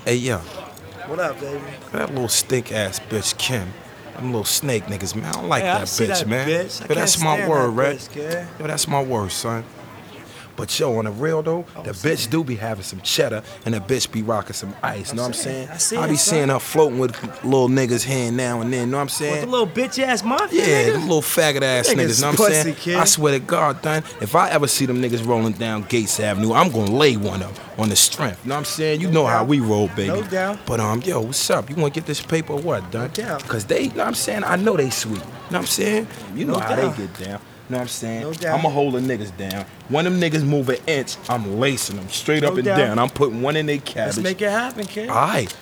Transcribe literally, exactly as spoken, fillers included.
Hey, yo, What up, baby? that little stink ass bitch Kim. Them little snake niggas, man. I don't like Hey, I that see bitch, that man. bitch. I Yo, can't that's my stand word, that right? bitch, kid. Yo, that's my word, son. But yo, on the real though, Oh, the I'm bitch saying. do be having some cheddar and the bitch be rocking some ice, I'm know what I'm saying. saying? I see I it, be son. seeing her floating with little niggas here and now and then, know what I'm What, saying? the little bitch ass mafia Yeah, nigga? them little faggot ass Niggas niggas, know what I'm pussy, saying? kid. I swear to God, done, if I ever see them niggas rolling down Gates Avenue, I'm gonna lay one of them on the strength. You know what I'm saying? You No know how doubt. we roll, baby. No doubt. But um, yo, what's up? You wanna get this paper or what, done? No doubt. Cause they, you know what I'm saying? I know they sweet. You know what I'm saying? You know No how doubt. they get down. You know what I'm saying? No doubt. I'ma hold the niggas down. When them niggas move an inch, I'm lacing them straight No up and doubt. down. I'm putting one in their cabbage. Let's make it happen, kid. All right,